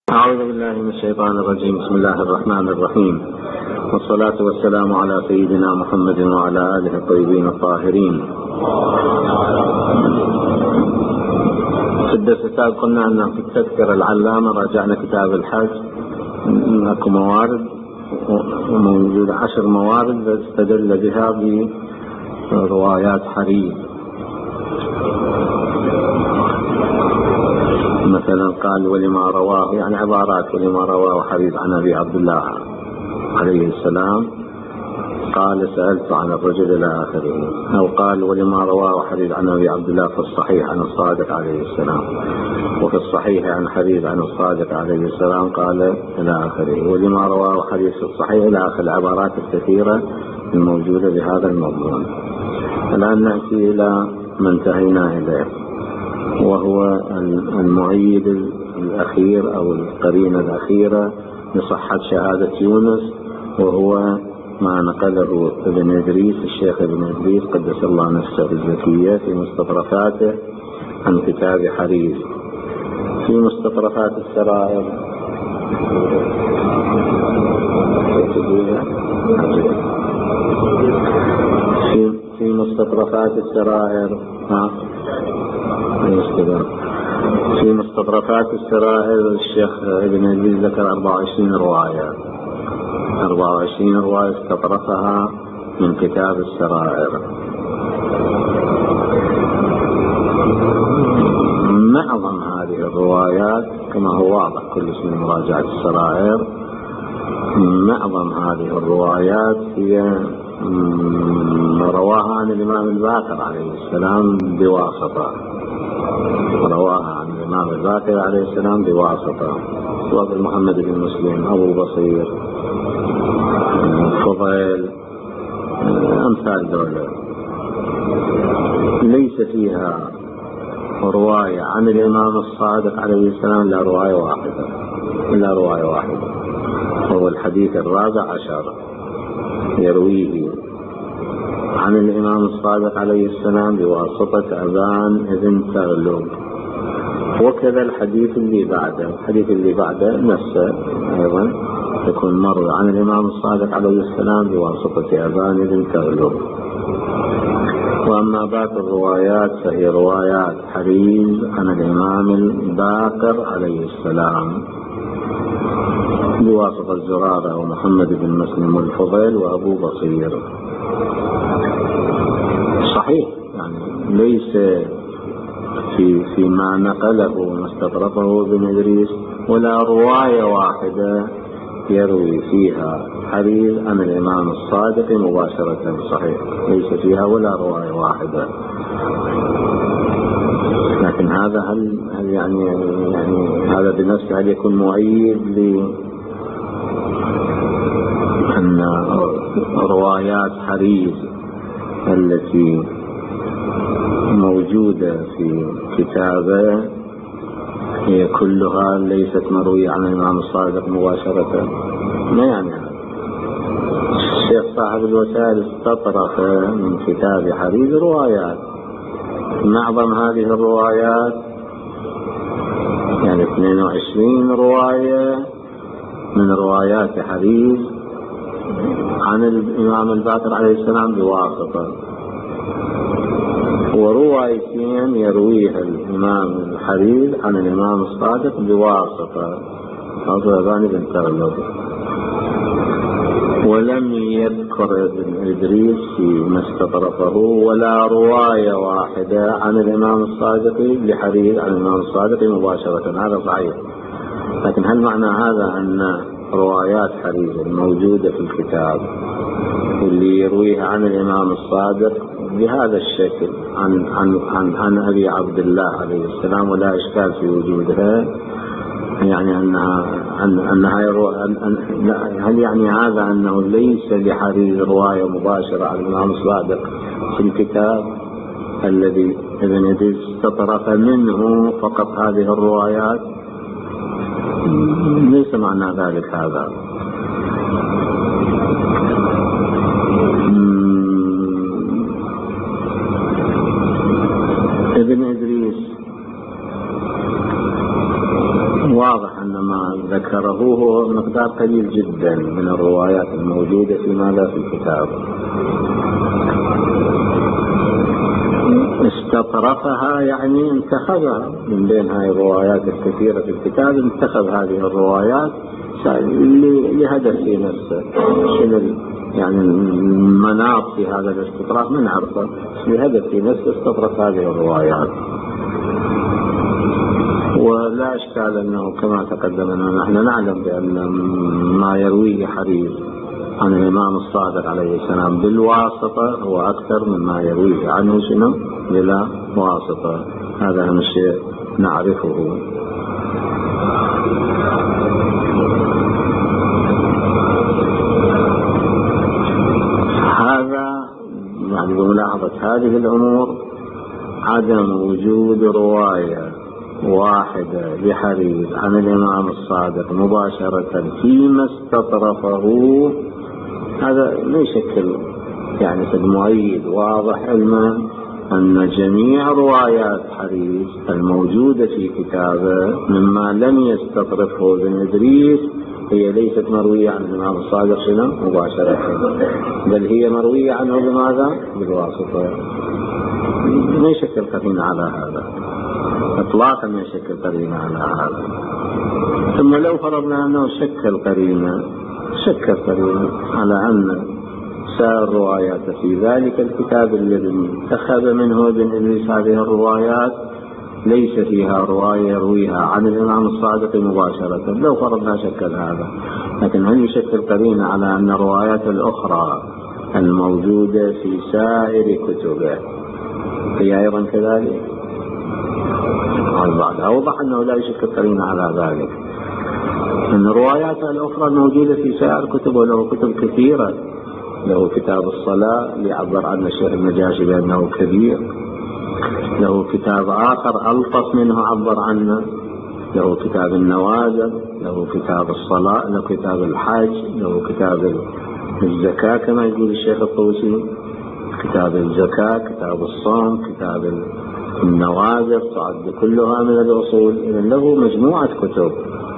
أعوذ بالله من الشيطان الرجيم. بسم الله الرحمن الرحيم، والصلاة والسلام على سيدنا محمد وعلى آله الطيبين الطاهرين. في الدرس السابق قلنا أن في التذكرة العلامة راجعنا كتاب الحج، أكو موارد موجودة 10 موارد استدل بها بروايات حريز. مثلا قال ولما رواه، يعني عبارات ولما رواه حريز عن أبي عبد الله عليه السلام قال سألت عن الرجل إلى آخره، أو قال ولما رواه حريز عن أبي عبد الله في الصحيح عن الصادق عليه السلام، وفي الصحيح عن حريز عن الصادق عليه السلام قال إلى آخره، ولما رواه حريز في الصحيح إلى آخر العبارات الكثيرة الموجودة بهذا المضمون. الآن نأتي إلى ما انتهينا إليه، وهو المؤيد الأخير أو القرينة الأخيرة لصحة شهادة يونس، وهو ما نقله ابن إدريس، الشيخ ابن إدريس قدس الله نفسه الزكية في مستطرفاته عن كتاب حريز. في مستطرفات السرائر في مستطرفات السرائر في مستطرفات السرائر الشيخ ابن إدريس ذكر 24 رواية، 24 رواية استطرفها من كتاب السرائر. معظم هذه الروايات كما هو واضح كل اسم مراجعة السرائر، معظم هذه الروايات هي رواها عن الإمام الباقر عليه السلام بواسطة، رواها عن الإمام الباقر عليه السلام بواسطة، وابن محمد بن مسلم، أبو بصير، فضيل، أمثال دولة. ليس فيها رواية عن الإمام الصادق عليه السلام إلا رواية واحدة، وهو الحديث 14 يرويه عن الإمام الصادق عليه السلام بواسطة أبان ابن تغلب. وكذا الحديث اللي بعده نفسه أيضا يكون مروي عن الإمام الصادق عليه السلام بواسطة أبان ابن تغلب. وأما باقي الروايات فهي روايات حريز عن الإمام الباقر عليه السلام بواسطة زرارة ومحمد بن مسلم والفضيل وأبو بصير. صحيح، يعني ليس فيما نقله واستطرفه ابن إدريس ولا رواية واحدة يروي فيها حريز عن الإمام الصادق مباشرة، صحيح ليس فيها ولا رواية واحدة. لكن هذا هل يعني هذا بنفسه هل يكون مؤيد لأن روايات حريز التي موجودة في كتابه هي كلها ليست مروية عن الإمام الصادق مباشرة؟ ما يعني هذا. الشيخ صاحب الوسائل استطرف من كتاب حريز روايات، معظم هذه الروايات يعني 22 رواية من روايات حريز عن الإمام الباقر عليه السلام بواسطة، وروايتين يرويها الإمام الحريز عن الإمام الصادق بواسطة أبان بن تغلب. ولم يذكر ابن إدريس فيما استطرفه ولا رواية واحدة عن الإمام الصادق لحريز عن الإمام الصادق مباشرة. هذا صحيح، لكن هل معنى هذا أن روايات حريز الموجودة في الكتاب واللي يرويها عن الإمام الصادق بهذا الشكل عن أبي عبد الله عليه السلام ولا إشكال في وجودها، يعني هل يعني هذا أنه ليس لحريز رواية مباشرة عن الإمام الصادق في الكتاب الذي ابن إدريس استطرف منه فقط هذه الروايات؟ ليس معنى ذلك هذا. ابن إدريس واضح أن ذكره هو مقدار قليل جدا من الروايات الموجودة في ماذا في الكتاب. استطرفها يعني انتخبها من بين هذه الروايات الكثيرة في الكتاب، انتخب هذه الروايات لهدف في نفسه. شنو يعني المناط في هذا الاستطراف من عرفه، لهدف في نفسه استطرف هذه الروايات. ولا إشكال أنه كما تقدم أننا نحن نعلم بأن ما يرويه حريز عن الإمام الصادق عليه السلام بالواسطة هو أكثر مما يرويه عنه شنو بلا واسطة. هذا أهم شيء نعرفه. هذا يعني بملاحظة هذه الأمور عدم وجود رواية واحدة لحريز عن الإمام الصادق مباشرة فيما استطرفه، هذا لا يشكل يعني مؤيد واضح علما أن جميع روايات حريز الموجودة في كتابه مما لم يستطرفه ابن إدريس هي ليست مروية عن الإمام الصادق شنو مباشرة، بل هي مروية عنه بماذا؟ بالواسطة. ما يشكل قرينة على هذا إطلاقا، ما يشكل قرينة على هذا. ثم لو فرضنا أنه شكل قرينة على أن سائر الروايات في ذلك الكتاب الذي اتخذ منه ابن إدريس هذه الروايات ليس فيها رواية يرويها عن الإمام الصادق مباشرة، لو فرضنا شكل هذا. لكن هل يشكل قرينة على أن الروايات الأخرى الموجودة في سائر كتبه هي أيضا كذلك؟ البعض أوضح أنه لا يشكل قرينة على ذلك، أن الروايات الأخرى الموجودة في سائر كتبه له كتب كثيرة. له كتاب الصلاة اللي عبر عنه الشيخ النجاشي بأنه كبير، له كتاب آخر ألطف منه عبر عنه، له كتاب النوازل، له كتاب الصلاة، له كتاب الحج، له كتاب الزكاة كما يقول الشيخ الطوسي، كتاب الزكاة، كتاب الصوم، كتاب النوازل، تعد كلها من الأصول. إذن له مجموعة كتب.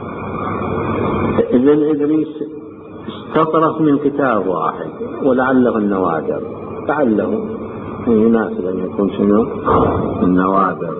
ابن إدريس استطرف من كتاب واحد ولعله النوادر، لعله يناسب أن يكون شنو النوادر.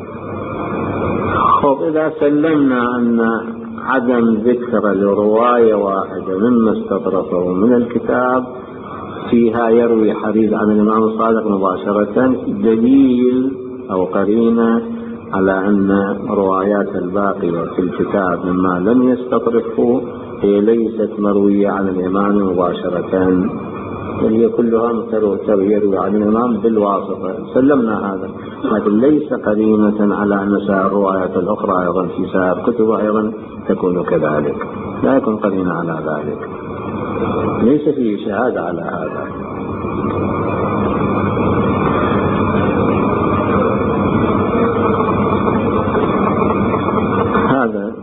خب إذا سلمنا أن عدم ذكر لرواية واحدة مما استطرفه من الكتاب فيها يروي حديث عن الإمام الصادق مباشرة، دليل أو قرينة على أن روايات الباقية في الكتاب مما لم يستطرفه هي ليست مروية عن الإمام مباشرة، هي كلها يروي عن الإمام بالواسطة. سلمنا هذا، لكن ليس قرينة على أن سائر الروايات الأخرى أيضا في سائر كتب أيضا تكون كذلك، لا يكون قرينة على ذلك، ليس فيه شهادة على هذا. هذا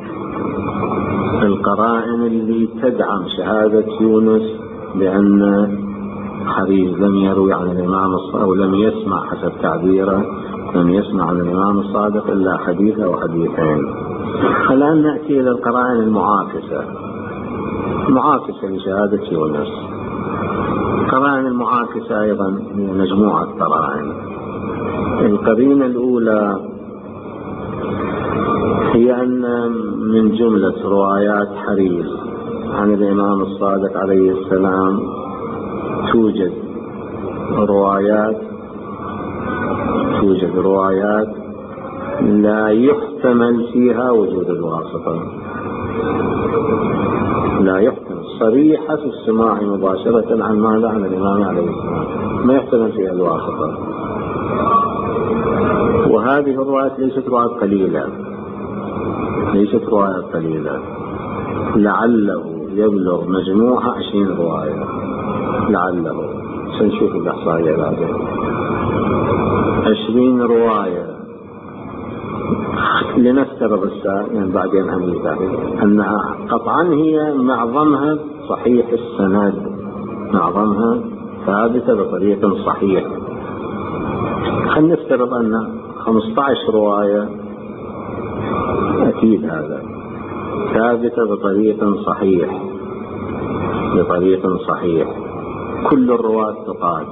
القرائن اللي تدعم شهادة يونس بأن حريز لم يروي عن الإمام الصادق أو لم يسمع حسب تعبيره لم يسمع عن الإمام الصادق إلا حديث أو حديثين. الآن نأتي إلى القرائن المعاكسة لشهادة يونس. القرائن المعاكسة أيضا هي مجموعة قرائن. القرينة الأولى هي أن من جملة روايات حريز عن الإمام الصادق عليه السلام توجد روايات لا يحتمل فيها وجود الواسطة، لا يحتمل صريحة في السماع مباشرة عن ماذا؟ عن الإمام عليه السلام، ما يحتمل فيها الواسطة. وهذه الروايات ليست روايات قليلة، لعله يبلغ مجموعة 20 رواية، لعله سنشوف الإحصائية هذه 20 رواية. لنفترض يعني بعدين أنها قطعا هي معظمها صحيح السند، معظمها ثابتة بطريقة صحيح. خلينا نفترض أن 15 رواية، أكيد هذا ثابتة بطريق صحيح كل الرواة ثقات.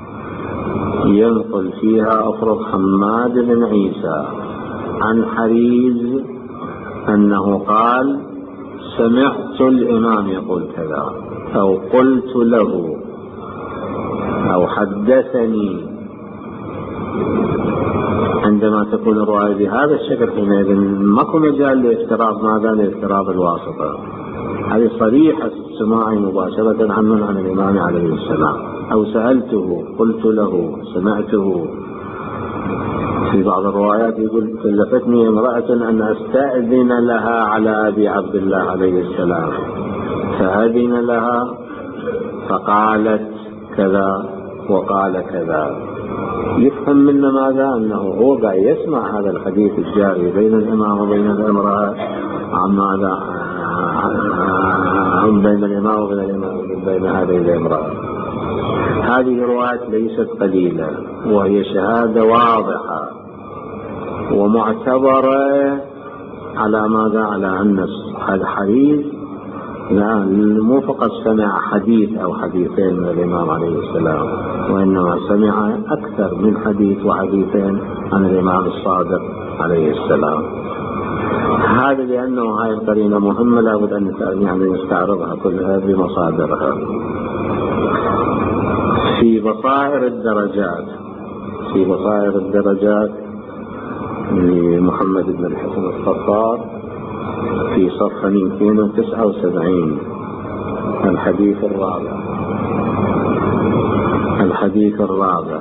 ينقل فيها أفرض حماد بن عيسى عن حريز أنه قال سمعت الإمام يقول كذا، أو قلت له، أو حدثني. عندما تكون الرواية بهذا الشكل حينئذ ماكو مجال لافتراض ماذا؟ لافتراض الواسطة. هذه صريحة السماع مباشرة عن الإمام عليه السلام. أو سألته، قلت له، سمعته. في بعض الروايات يقول كلفتني امرأة أن أستأذن لها على أبي عبد الله عليه السلام، فأذن لها فقالت كذا وقال كذا. يفهم منا ماذا؟ أنه هو قاعد يسمع هذا الحديث الجاري بين الإمام وبين الامرأة عن ماذا؟ بين الإمام وبين هذه الامرأة. هذه رواية ليست قليلة، وهي شهادة واضحة ومعتبرة على ماذا؟ على أن هذا حديث لا مو فقط سمع حديث أو حديثين من الإمام عليه السلام، وإنما سمع أكثر من حديث وحديثين عن الإمام الصادق عليه السلام. هذا لأنه هذه القرينة مهمة لابد أن نستعرضها كلها بمصادرها. في بصائر الدرجات لمحمد بن الحسن الصفار في صفحة 279 الحديث الرابع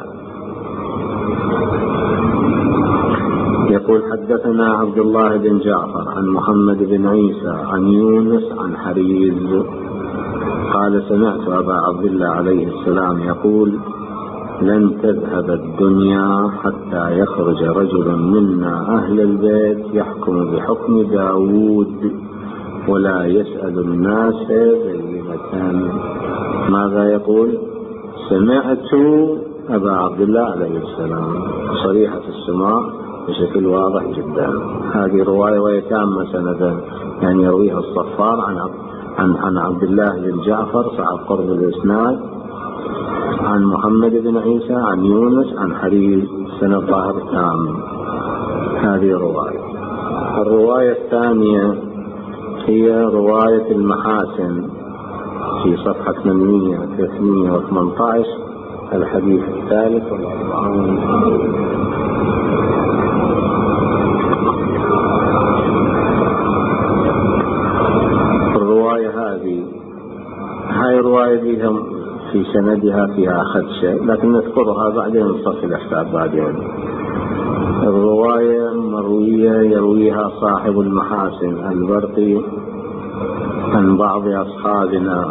يقول حدثنا عبد الله بن جعفر عن محمد بن عيسى عن يونس عن حريز قال سمعت أبا عبد الله عليه السلام يقول لن تذهب الدنيا حتى يخرج رجل منا أهل البيت يحكم بحكم داود ولا يسأل الناس بينة. ماذا يقول؟ سمعت أبا عبد الله عليه السلام، صريحة السماع بشكل واضح جدا. هذه رواية وهي تامة سندا، يعني يرويها الصفار عن عبد الله بن جعفر صاحب قرب الإسناد عن محمد بن عيسى عن يونس عن حريز سنة ظاهر تام. هذه رواية. الرواية الثانية هي رواية المحاسن في صفحة 318 الحديث الثالث والأربعون. الرواية هاي رواية بهم في سندها فيها خدشة، لكن نذكرها بعدين نصف الإحساب بعدين. الرواية مروية يرويها صاحب المحاسن البرقي عن بعض أصحابنا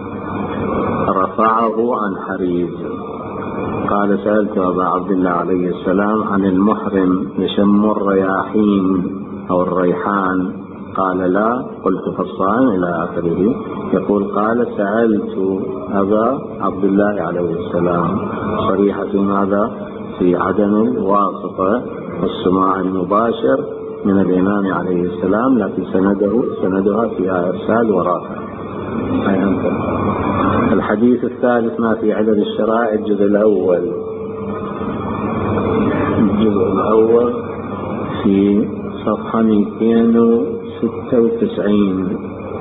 رفعه عن حريز قال سألت أبا عبد الله عليه السلام عن المحرم يشم الرياحين أو الريحان قال لا، قلت فالصائم إلى آخره. يقول قال سألت أبا عبد الله عليه السلام، صريحة في ماذا؟ في عدم الواسطة والسماع المباشر من الإمام عليه السلام، لكن سندها فيها إرسال ورافع. الحديث الثالث ما في عدد الشرائع الجزء الأول في صفحة 296.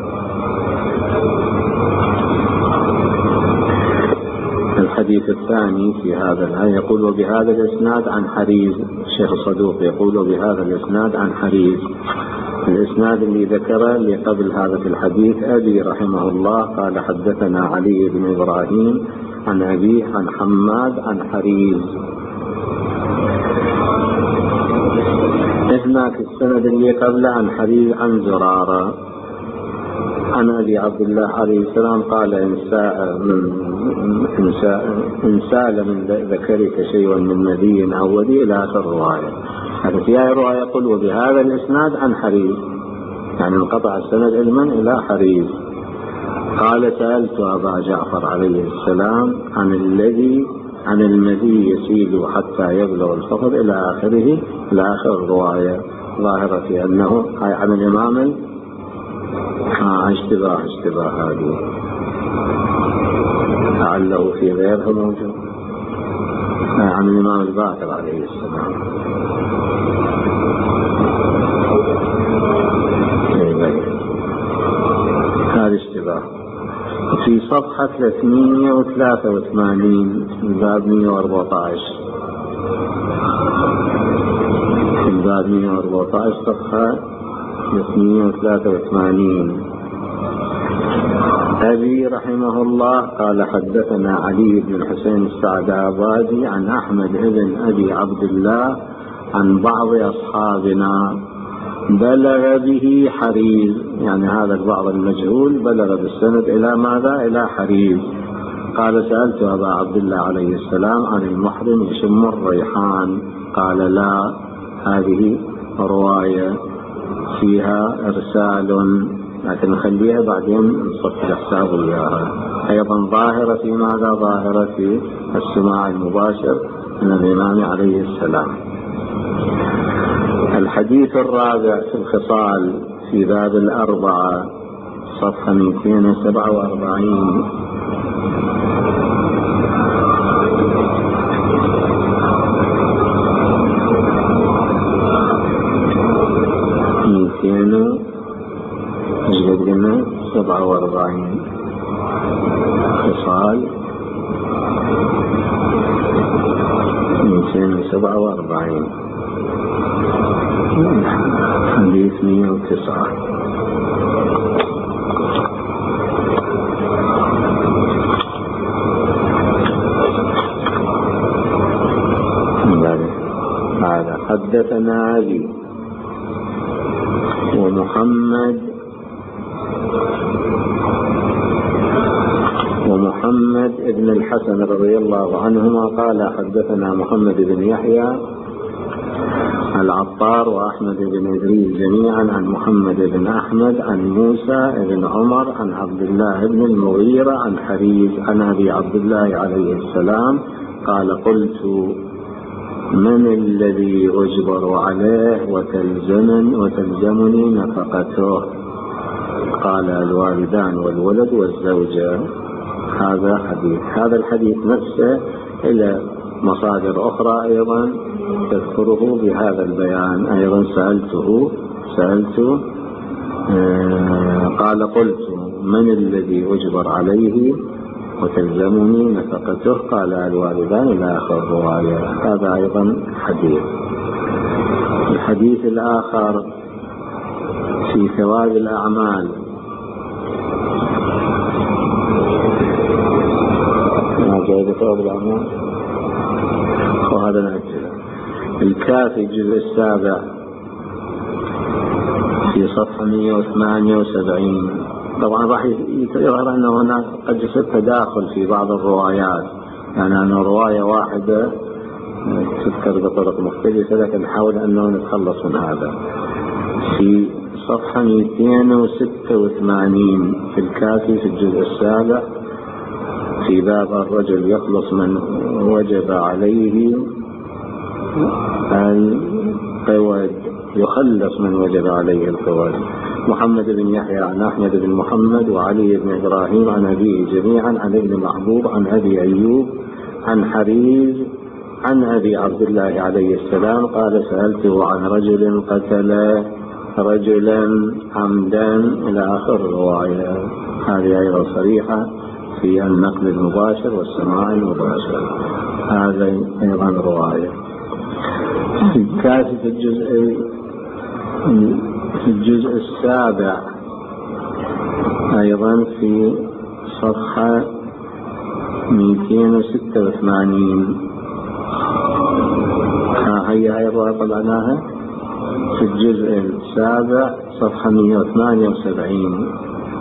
الحديث الثاني في هذا الآية يقول وبهذا الإسناد عن حريز. الشيخ الصدوق يقول وبهذا الإسناد عن حريز. الإسناد اللي ذكره اللي قبل هذا في الحديث أبي رحمه الله قال حدثنا علي بن إبراهيم عن أبيه عن حماد عن حريز. هناك السند اللي قبله عن حريز عن زرارة عن أبي عبد الله عليه السلام قال إن سال من ذكرك شيء من مذي أو ودي إلى آخر الرواية. هذا في رواية يقول وبهذا الإسناد عن حريز، يعني انقطع السند علما إلى حريز. قال سألت أبا جعفر عليه السلام عن المذي يسيل حتى يبلغ الفقد إلى آخر الرواية، ظاهرة في أنه عن الإمام اشتباه هذه لعله في غيرها موجود عن الإمام الباقر عليه السلام. هذا اشتباه. في صفحة 383 باب 114 باب 114 صفحة 383 أبي رحمه الله قال حدثنا علي بن الحسين السعدابادي عن أحمد بن أبي عبد الله عن بعض أصحابنا بلغ به حريز، يعني هذا البعض المجهول بلغ بالسند إلى ماذا؟ إلى حريز. قال سألت أبا عبد الله عليه السلام عن المحرم يشم الريحان، قال لا، هذه رواية فيها إرسال، لكن نخليها بعدين نصف الحساب وياها. أيضا ظاهرة في ماذا؟ ظاهرة في السماع المباشر من الإمام عليه السلام. الحديث الرابع في الخصال في باب الأربعة صفحة 247 247 خصال 247 حديث 109. هذا حدثنا علي ومحمد ابن الحسن رضي الله عنهما قال حدثنا محمد بن يحيى العطار وأحمد بن إدريس جميعا عن محمد بن أحمد عن موسى بن عمر عن عبد الله بن المغيرة عن حريز عن أبي عبد الله عليه السلام قال قلت من الذي أجبر عليه وتلزمني نفقته؟ قال الوالدان والولد والزوجة. هذا حديث. هذا الحديث نفسه إلى مصادر أخرى أيضا تذكره بهذا البيان. أيضا سألت قال قلت من الذي أجبر عليه وتلزمني نفقته؟ قال الوالدان إلى آخر الرواية. هذا أيضا حديث. الحديث الآخر في ثواب الأعمال ثواب الأعمال وهذا نأجله. الكافي الجزء السابع في صفحة 178. طبعا راح يظهر أنه هناك قد يصير تداخل في بعض الروايات، يعني أن رواية واحدة تذكر بطرق مختلفة، لكن نحاول أنه نتخلص من هذا. في صفحة 286 في الكافي في الجزء السابع في باب الرجل يخلص من وجب عليه القواد، يخلص من وجب عليه القواد. محمد بن يحيى عن أحمد بن محمد وعلي بن إبراهيم عن أبيه جميعا عن ابن محبوب عن أبي أيوب عن حريز عن أبي عبد الله عليه السلام قال سألته عن رجل قتل رجلا عمدا إلى آخر الرواية. هذه أيضا صريحة في النقل المباشر والسماع المباشر. هذا أيضا رواية. في الكافي في الجزء السابع أيضا في صفحة 286 هي أيضا طلعناها في الجزء السابع صفحة 178.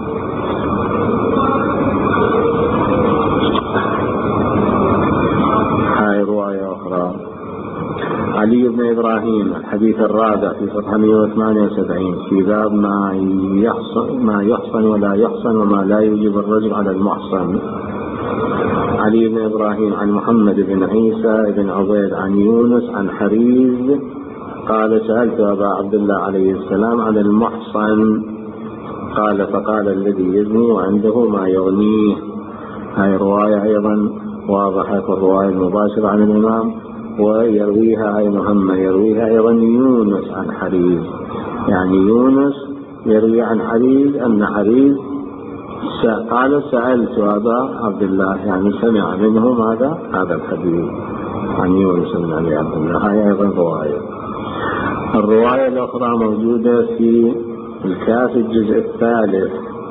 هاي رواية أخرى. علي بن إبراهيم الحديث الرابع في صفحة 178 في باب ما يحصن ولا يحصن وما لا يوجب الرجل على المحصن. علي بن إبراهيم عن محمد بن عيسى بن عبيد عن يونس عن حريز قال سألت أبا عبد الله عليه السلام عن المحصن قال فقال الذي يزني وعنده ما يغنيه. هاي رواية أيضا واضحة في الرواية المباشرة عن الإمام، ويرويها أي مهمة يرويها أيضا يونس عن حريز. يعني يونس يروي عن حريز أن حريز قال سألت أبا عبد الله، يعني سمع منه ماذا؟ هذا الحديث عن يونس بن أبي عبد الله. هاي أيضا رواية. الرواية الأخرى موجودة في الكافي الجزء الثالث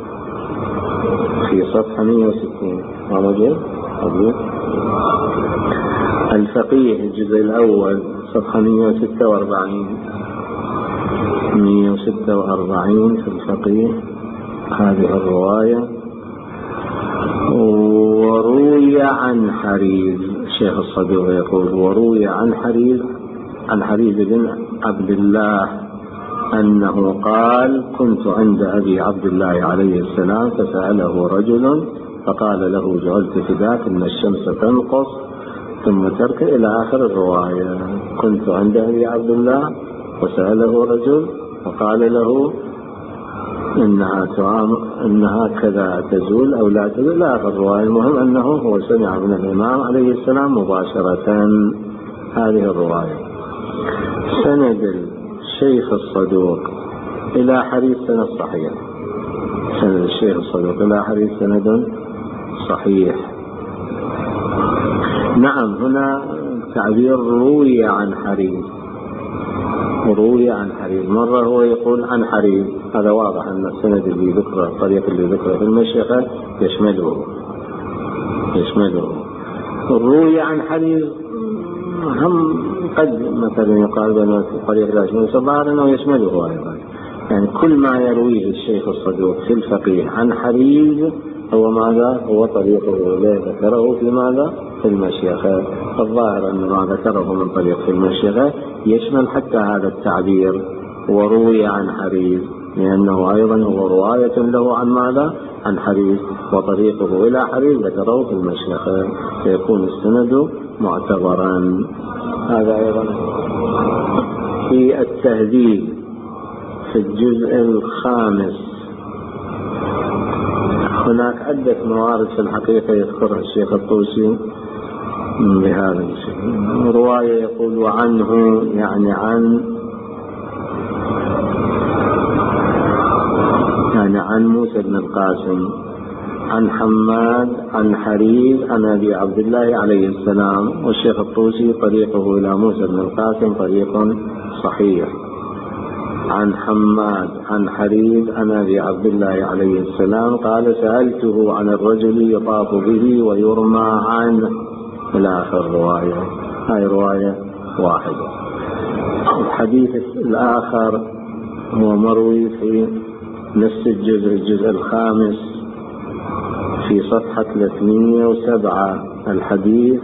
في صفحة 160. ما موجود؟ الفقيه الجزء الأول صفحة 146 في الفقيه هذه الرواية. وروي عن حريز، الشيخ الصدوق يقول وروي عن حريز بن عبد الله أنه قال كنت عند أبي عبد الله عليه السلام فسأله رجل فقال له جعلت فداك إن الشمس تنقص ثم ترك إلى آخر الرواية. كنت عند أبي عبد الله وسأله رجل وقال له إنها كذا تزول أو لا تزول إلى آخر الرواية. المهم أنه هو سمع من الإمام عليه السلام مباشرة. هذه الرواية. سند الشيخ الصدوق إلى حديث سند صحيح. سند الشيخ الصدوق إلى حديث سند صحيح. نعم، هنا تعبير روي عن حريز. مرة هو يقول عن حريز، هذا واضح أن السند اللي ذكره الطريق اللي ذكره في المشيخة يشمله. روي عن حريز هم قد مثلا يقال بأن الطريق لا يشمله، صبار أنه يشمله أيضا. يعني كل ما يرويه الشيخ الصدوق في الفقيه عن حريز هو ماذا؟ هو طريقه الذي ذكره في ماذا؟ في المشيخة. الظاهر أن ما ذكره من طريق في المشيخة يشمل حتى هذا التعبير وروي عن حريز، لأنه أيضا هو رواية له عن ماذا؟ عن حريز، وطريقه إلى حريز ذكره في المشيخة، فيكون السند معتبرا. هذا أيضا في التهذيب في الجزء الخامس. هناك عدة موارد في الحقيقة يذكرها الشيخ الطوسي بهذا الشيء. رواية يقول وعنه، يعني عن موسى بن القاسم عن حماد عن حريز عن أبي عبد الله عليه السلام. والشيخ الطوسي طريقه إلى موسى بن القاسم طريق صحيح. عن حماد عن حريز عن أبي عبد الله عليه السلام قال سألته عن الرجل يطاف به ويرمى عنه إلى آخر الرواية. هاي رواية واحدة. الحديث الآخر هو مروي في نفس الجزء الخامس في صفحة 307 الحديث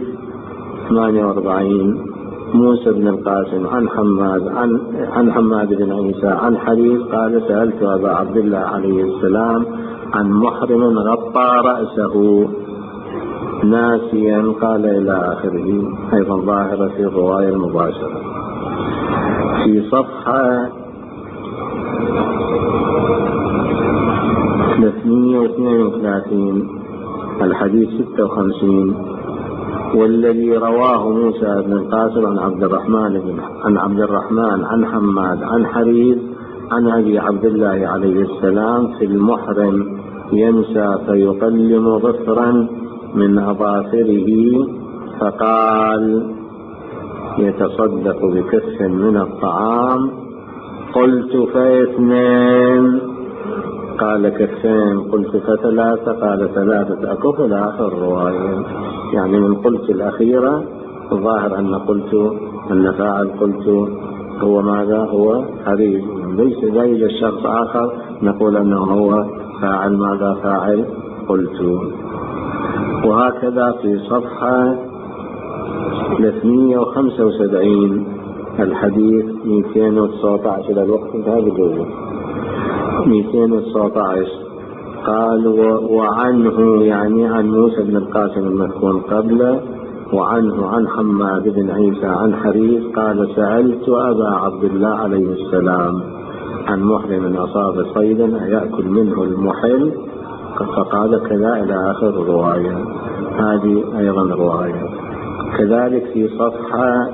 48. موسى بن القاسم عن حماد بن عيسى عن حريز قال سألت أبا عبد الله عليه السلام عن محرم غطى رأسه ناسيا قال إلى آخره. أيضا ظاهرة في الرواية المباشرة. في صفحة 332 الحديث 56 والذي رواه موسى بن القاسم عن عبد الرحمن عن حماد عن حريز عن أبي عبد الله عليه السلام في المحرم ينسى فيقلم ظفرا من أظافره فقال يتصدق بكف من الطعام. قلت فاثنين قال كفين. قلت فثلاثة قال ثلاثة أكف إلى آخر الرواية. يعني من قلت الأخيرة الظاهر أن فاعل قلت هو ماذا؟ هو حريز. ليس زي الشخص آخر نقول أنه هو فاعل ماذا؟ فاعل قلت. وهكذا في صفحة 375 الحديث 219 إلى الوقت انتهى بجوزه 219 قال وعنه، يعني عن موسى بن القاسم المذكور قبله، وعنه عن حماد بن عيسى عن حريز قال سألت أبا عبد الله عليه السلام عن محرم أصاب صيدا يأكل منه المحل فقال كذا إلى آخر الرواية. هذه أيضا رواية. كذلك في صفحة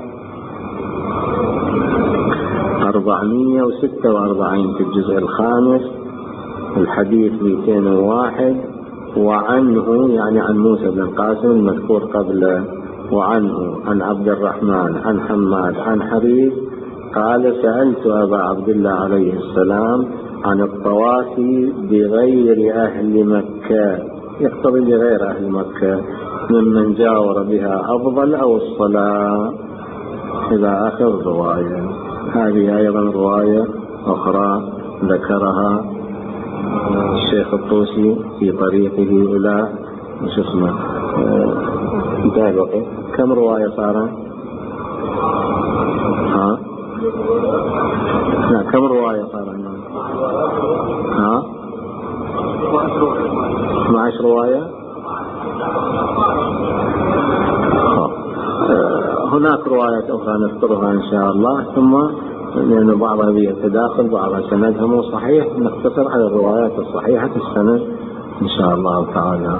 446 في الجزء الخامس الحديث 201 وعنه يعني عن موسى بن القاسم المذكور قبله وعنه عن عبد الرحمن عن حماد عن حبيب قال سألت أبا عبد الله عليه السلام عن الطواف بغير أهل مكة يقتضي بغير أهل مكة ممن جاور بها أفضل أو الصلاة إلى آخر الرواية. هذه أيضا رواية أخرى ذكرها الشيخ الطوسي في طريقه إلى انتهى الوقت. كم رواية صار؟ لا كم رواية صار؟ 12 رواية. هناك روايات أخرى نذكرها إن شاء الله، ثم لأن بعضها بيتداخل بعضها سندها مو صحيح نقتصر على الروايات الصحيحة السند إن شاء الله تعالى.